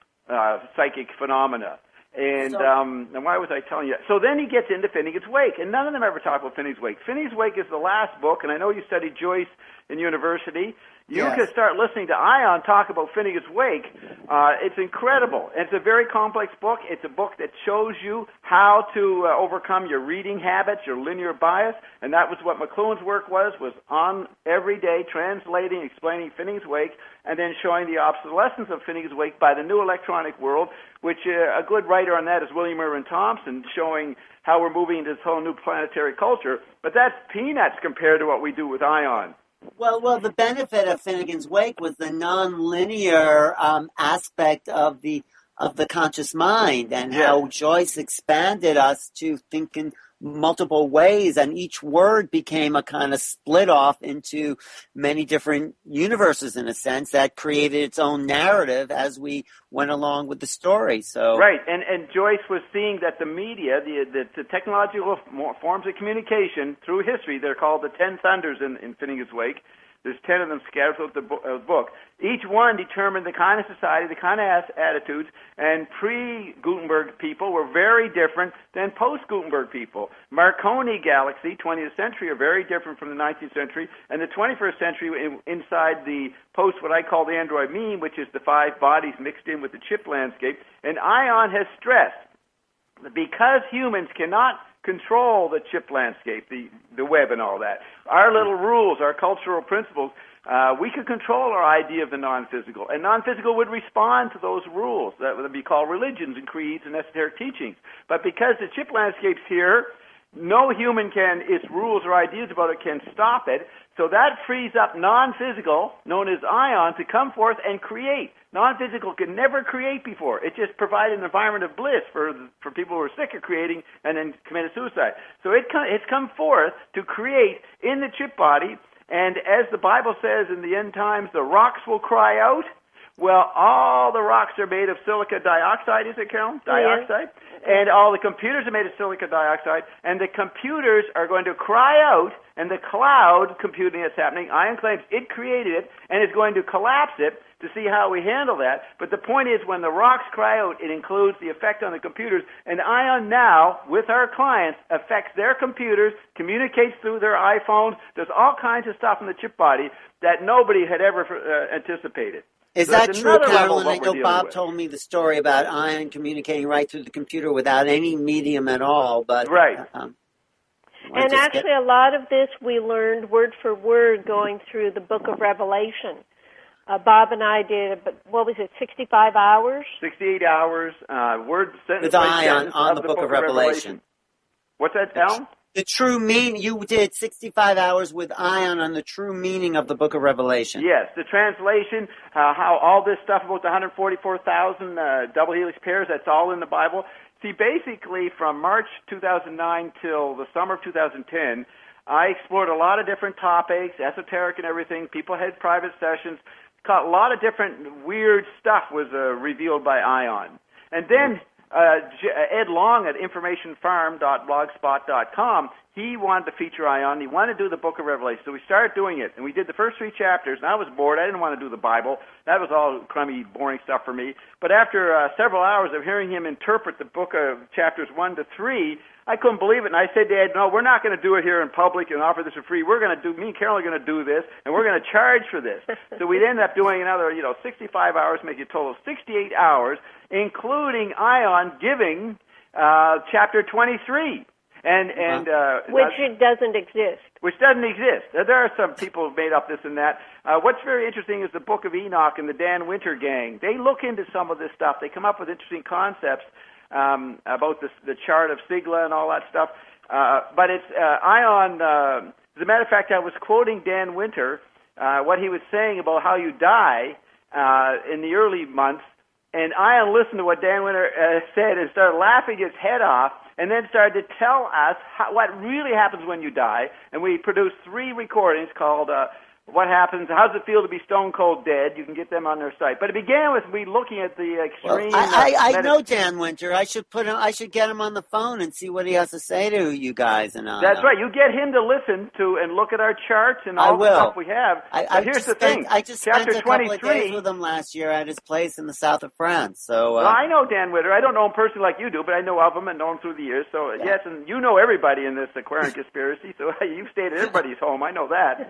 psychic phenomena. And why was I telling you that? So then he gets into Finnegan's Wake, and none of them ever talk about Finnegan's Wake. Finnegan's Wake is the last book, and I know you studied Joyce in university. You can start listening to Ion talk about Finnegan's Wake. It's incredible. It's a very complex book. It's a book that shows you how to overcome your reading habits, your linear bias, and that was what McLuhan's work was on every day, translating, explaining Finnegan's Wake, and then showing the obsolescence of Finnegan's Wake by the new electronic world, which a good writer on that is William Irwin Thompson, showing how we're moving into this whole new planetary culture. But that's peanuts compared to what we do with Ion. Well, the benefit of Finnegan's Wake was the non-linear aspect of the conscious mind, and how Joyce expanded us to think in multiple ways, and each word became a kind of split off into many different universes, in a sense, that created its own narrative as we went along with the story. So right, and Joyce was seeing that the media, the technological forms of communication through history, they're called the 10 Thunders in Finnegan's Wake. There's 10 of them scattered throughout the book. Each one determined the kind of society, the kind of attitudes, and pre-Gutenberg people were very different than post-Gutenberg people. Marconi galaxy, 20th century, are very different from the 19th century, and the 21st century inside the post, what I call the android meme, which is the 5 bodies mixed in with the chip landscape. And Ion has stressed that because humans cannot control the chip landscape, the web and all that, our little rules, our cultural principles, we could control our idea of the non-physical, and non-physical would respond to those rules. That would be called religions and creeds and esoteric teachings. But because the chip landscape's here, no human its rules or ideas about it can stop it, so that frees up non-physical, known as Ion, to come forth and create. Non-physical could never create before. It just provided an environment of bliss for people who are sick of creating and then committed suicide. So it's come forth to create in the chip body, and as the Bible says in the end times, the rocks will cry out. Well, all the rocks are made of silica dioxide, is it, Carolyn? Dioxide. And all the computers are made of silica dioxide, and the computers are going to cry out, and the cloud computing that's happening, Ion claims it created it, and is going to collapse it to see how we handle that. But the point is, when the rocks cry out, it includes the effect on the computers, and Ion now, with our clients, affects their computers, communicates through their iPhones, does all kinds of stuff in the chip body that nobody had ever anticipated. Is that true, Carolyn? I know Bob told me the story about Ion communicating right through the computer without any medium at all. But right. And actually, a lot of this we learned word for word going through the Book of Revelation. Bob and I did, 65 hours? 68 hours, word sentence with Ion on the Book of Revelation. What's that, Alan? The true meaning, you did 65 hours with Ion on the true meaning of the Book of Revelation. Yes, the translation, how all this stuff about the 144,000 double helix pairs, that's all in the Bible. See, basically from March 2009 till the summer of 2010, I explored a lot of different topics, esoteric and everything. People had private sessions. A lot of different weird stuff was revealed by Ion. And then Ed Long at informationfarm.blogspot.com, he wanted to feature Ion. He wanted to do the Book of Revelation. So we started doing it, and we did the first 3 chapters, and I was bored. I didn't want to do the Bible. That was all crummy, boring stuff for me. But after several hours of hearing him interpret the book of chapters 1 to 3, I couldn't believe it, and I said to Ed, no, we're not going to do it here in public and offer this for free. We're going to me and Carol are going to do this, and we're going to charge for this. So we ended up doing another, 65 hours, making a total of 68 hours, including Ion giving chapter 23. Which it doesn't exist. Which doesn't exist. There are some people who've made up this and that. What's very interesting is the Book of Enoch and the Dan Winter gang. They look into some of this stuff. They come up with interesting concepts about the chart of Sigla and all that stuff. But it's Ion. As a matter of fact, I was quoting Dan Winter, what he was saying about how you die in the early months, and Ion listened to what Dan Winter said and started laughing his head off, and then started to tell us what really happens when you die. And we produced 3 recordings called what happens, how does it feel to be stone cold dead? You can get them on their site. But it began with me looking at the extreme. Well, I know Dan Winter. I should get him on the phone and see what he has to say to you guys. And that's right. You get him to listen to and look at our charts and all the stuff we have. But here's the thing. I just spent a couple of days with him last year at his place in the south of France. So well, I know Dan Winter. I don't know him personally like you do, but I know of him and know him through the years. So yes, and you know everybody in this Aquarian conspiracy. So you've stayed at everybody's home. I know that.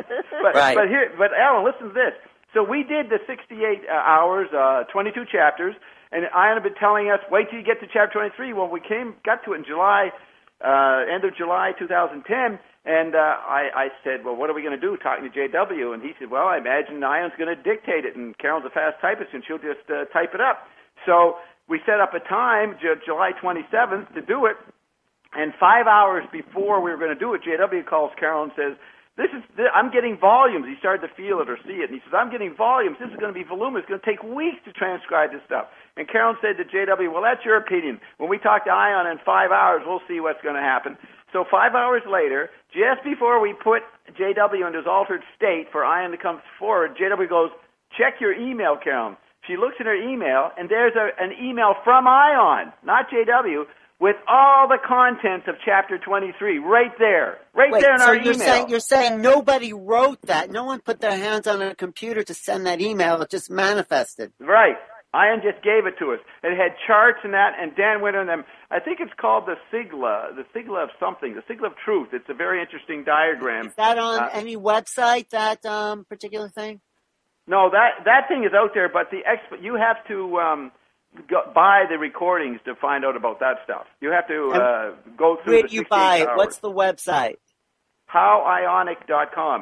But Alan, listen to this. So we did the 68 hours, 22 chapters, and Ian had been telling us, wait till you get to chapter 23. Well, we got to it in July, end of July 2010, and I said, well, what are we going to do, talking to JW? And he said, well, I imagine Ian's going to dictate it, and Carol's a fast typist, and she'll just type it up. So we set up a time, July 27th, to do it, and 5 hours before we were going to do it, JW calls Carol and says, I'm getting volumes. He started to feel it or see it. And he says, I'm getting volumes. This is going to be voluminous. It's going to take weeks to transcribe this stuff. And Carolyn said to JW, well, that's your opinion. When we talk to Ion in 5 hours, we'll see what's going to happen. So 5 hours later, just before we put JW into his altered state for Ion to come forward, JW goes, check your email, Carolyn. She looks in her email, and there's an email from Ion, not JW, with all the contents of chapter 23 right there. Right there in our email. You're saying nobody wrote that. No one put their hands on a computer to send that email. It just manifested. Right. Ian just gave it to us. It had charts and that, and Dan went on them. I think it's called the Sigla of something, the Sigla of Truth. It's a very interesting diagram. Is that on any website, that particular thing? No, that thing is out there, but you have to... buy the recordings to find out about that stuff. You have to go through the 68 buy it? hours. What's the website? Howionic.com.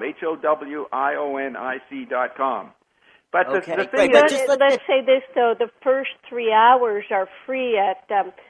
HOWIONIC.com. But the thing is... Let's say this, though. The first 3 hours are free at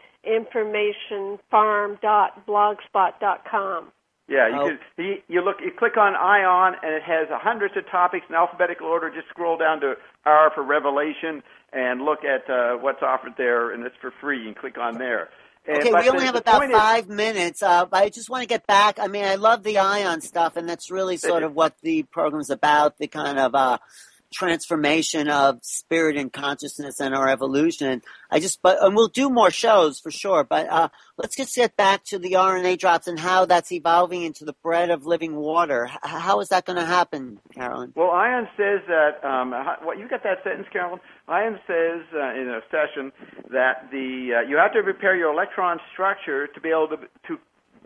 informationfarm.blogspot.com. Yeah, you click on Ion, and it has hundreds of topics in alphabetical order. Just scroll down to R for Revelation and look at what's offered there, and it's for free. And click on there. Okay, we only have about 5 minutes. I just want to get back. I mean, I love the Ion stuff, and that's really sort of what the program's about, the kind of transformation of spirit and consciousness and our evolution. And we'll do more shows for sure, but let's just get back to the RNA drops and how that's evolving into the bread of living water. How is that going to happen, Carolyn? Well, Ion says that, you got that sentence, Carolyn? Ion says in a session that you have to prepare your electron structure to be able to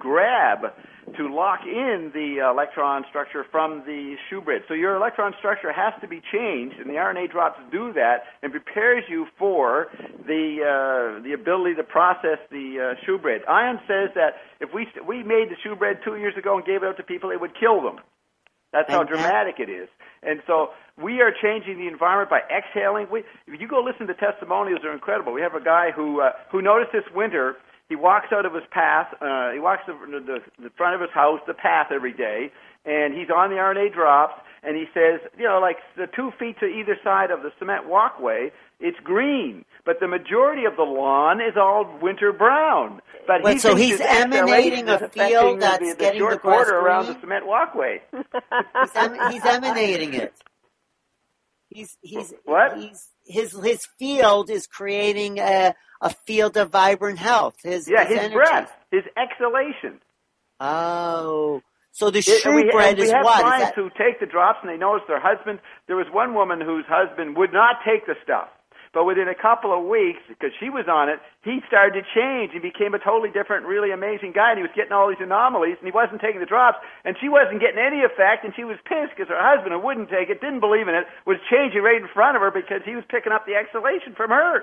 lock in the electron structure from the shoebread. So your electron structure has to be changed, and the RNA drops do that and prepares you for the ability to process the shoebread. Ion says that if we made the shoebread 2 years ago and gave it out to people, it would kill them. That's how dramatic it is. And so we are changing the environment by exhaling. If you go listen to testimonials, they're incredible. We have a guy who noticed this winter. He walks out of his path. He walks the front of his house, the path every day, and he's on the RNA drops. And he says, like the 2 feet to either side of the cement walkway, it's green, but the majority of the lawn is all winter brown. But so he's emanating a field that's getting the grass green around the cement walkway. He's emanating it. He's what? His field is creating a field of vibrant health. His breath, his exhalation. Oh, so the shoebread is what? We have clients who take the drops and they notice their husband. There was one woman whose husband would not take the stuff, but within a couple of weeks, because she was on it, he started to change. He became a totally different, really amazing guy, and he was getting all these anomalies, and he wasn't taking the drops, and she wasn't getting any effect, and she was pissed because her husband, who wouldn't take it, didn't believe in it, was changing right in front of her because he was picking up the exhalation from her.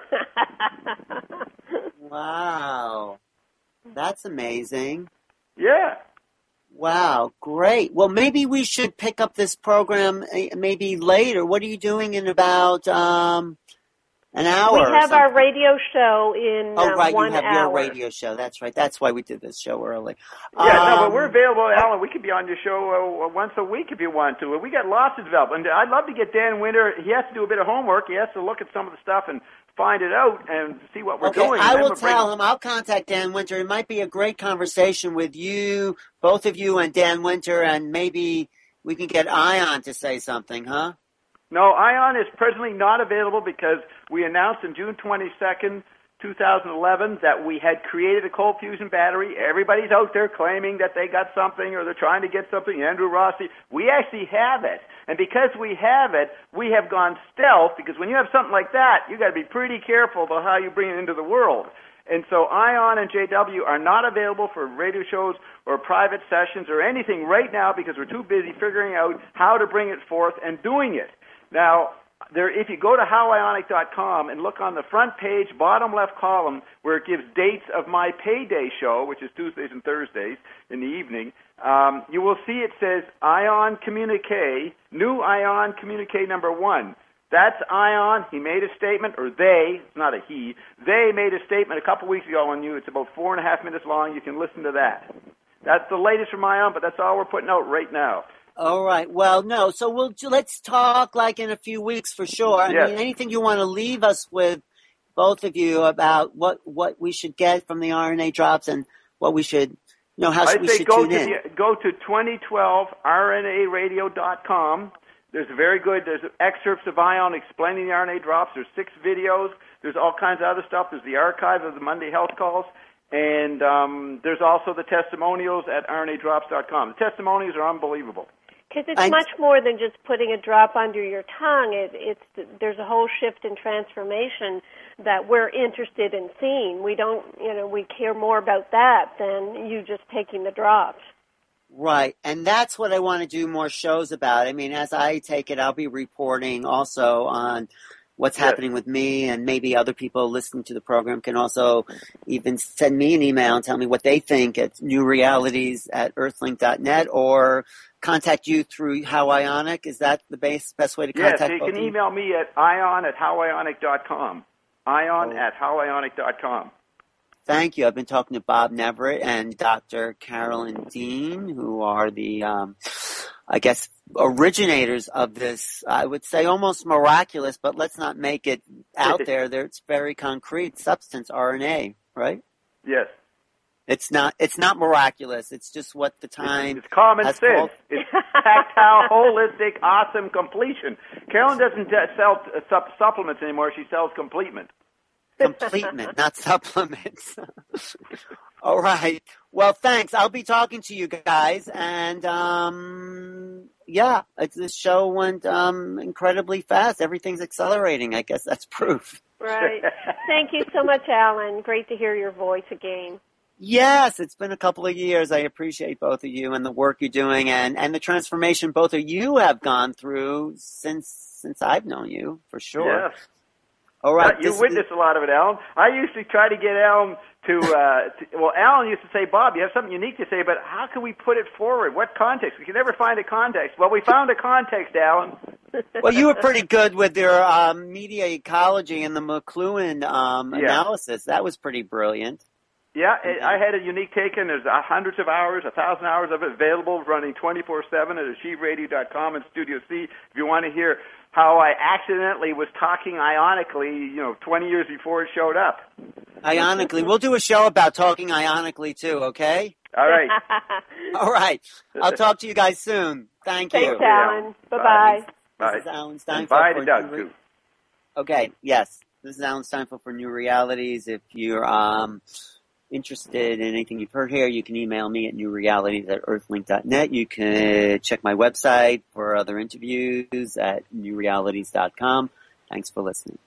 Wow. That's amazing. Yeah. Wow, great. Well, maybe we should pick up this program maybe later. What are you doing in about an hour? We have our radio show in 1 hour. Oh, right, you have your radio show. That's right. That's why we did this show early. Yeah, but we're available, Alan. We could be on your show once a week if you want to. We got lots to develop. And I'd love to get Dan Winter. He has to do a bit of homework. He has to look at some of the stuff and find it out and see what we're doing. I will tell him. I'll contact Dan Winter. It might be a great conversation with you, both of you, and Dan Winter, and maybe we can get Ion to say something, huh? No, Ion is presently not available because we announced on June 22nd, 2011, that we had created a cold fusion battery. Everybody's out there claiming that they got something or they're trying to get something. Andrew Rossi, we actually have it. And because we have it, we have gone stealth, because when you have something like that, you got to be pretty careful about how you bring it into the world. And so Ion and JW are not available for radio shows or private sessions or anything right now because we're too busy figuring out how to bring it forth and doing it. Now, if you go to howionic.com and look on the front page, bottom left column, where it gives dates of my payday show, which is Tuesdays and Thursdays in the evening, you will see it says Ion Communique, new Ion Communique number 1. That's Ion. He made a statement, or they, it's not a he, they made a statement a couple weeks ago on you. It's about 4.5 minutes long. You can listen to that. That's the latest from Ion, but that's all we're putting out right now. All right. Well, no. So let's talk like in a few weeks for sure. I Yes. mean, anything you want to leave us with, both of you, about what we should get from the RNA drops and what we should, how we should tune in. Go to 2012rnaradio.com. There's excerpts of Ion explaining the RNA drops. There's 6 videos. There's all kinds of other stuff. There's the archive of the Monday Health Calls. And there's also the testimonials at rnadrops.com. The testimonials are unbelievable. Because it's much more than just putting a drop under your tongue. There's a whole shift in transformation that we're interested in seeing. We don't, we care more about that than you just taking the drops. Right, and that's what I want to do more shows about. I mean, as I take it, I'll be reporting also on what's happening with me, and maybe other people listening to the program can also even send me an email and tell me what they think at newrealities@earthlink.net, or contact you through How Ionic. Is that the best way to contact Yes, you can email me at ion@howionic.com. Ion@howionic.com. Thank you. I've been talking to Bob Neverett and Dr. Carolyn Dean, who are the, originators of this, I would say almost miraculous, but let's not make it out there. It's very concrete substance, RNA, right? Yes. It's not miraculous. It's just what the time It's common has sense. called. It's tactile, holistic, awesome completion. Carolyn doesn't sell supplements anymore. She sells completement. Completement, not supplements. All right. Well, thanks. I'll be talking to you guys, and this show went incredibly fast. Everything's accelerating. I guess that's proof. Right. Thank you so much, Alan. Great to hear your voice again. Yes, it's been a couple of years. I appreciate both of you and the work you're doing, and the transformation both of you have gone through since I've known you, for sure. Yes. All right. You witnessed a lot of it, Alan. I used to try to get Alan Alan used to say, Bob, you have something unique to say, but how can we put it forward? What context? We can never find a context. Well, we found a context, Alan. Well, you were pretty good with your media ecology and the McLuhan analysis. That was pretty brilliant. Yeah, I had a unique take, and there's hundreds of hours, 1,000 hours of it available, running 24/7 at achieveRadio.com and Studio C. If you want to hear how I accidentally was talking ionically, 20 years before it showed up. Ionically. We'll do a show about talking ionically, too, okay? All right. All right. I'll talk to you guys soon. Thank you. Thanks, Alan. Bye-bye. Bye. This is Alan Steinfeld. Bye to Doug, too. Okay, yes. This is Alan Steinfeld for New Realities. If you're interested in anything you've heard here, you can email me at newrealities@earthlink.net. You can check my website for other interviews at newrealities.com. Thanks for listening.